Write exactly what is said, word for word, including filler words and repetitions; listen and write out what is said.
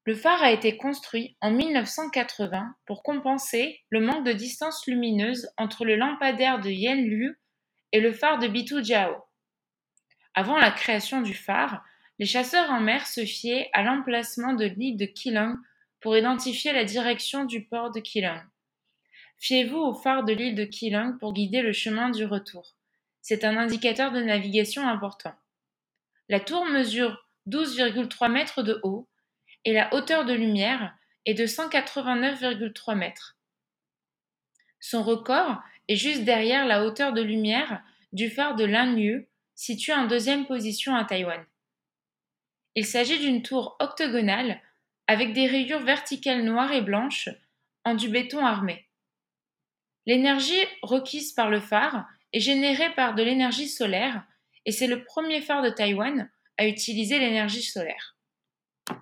Le phare a été construit en mille neuf cent quatre-vingts pour compenser le manque de distance lumineuse entre le lampadaire de Yenlu et le phare de Beitou-Jiao. Avant la création du phare, les chasseurs en mer se fiaient à l'emplacement de l'île de Keelung pour identifier la direction du port de Keelung. Fiez-vous au phare de l'île de Keelung pour guider le chemin du retour. C'est un indicateur de navigation important. La tour mesure douze virgule trois mètres de haut et la hauteur de lumière est de cent quatre-vingt-neuf virgule trois mètres. Son record est juste derrière la hauteur de lumière du phare de Lanliu, situé en deuxième position à Taïwan. Il s'agit d'une tour octogonale avec des rayures verticales noires et blanches en du béton armé. L'énergie requise par le phare est générée par de l'énergie solaire et c'est le premier phare de Taïwan à utiliser l'énergie solaire.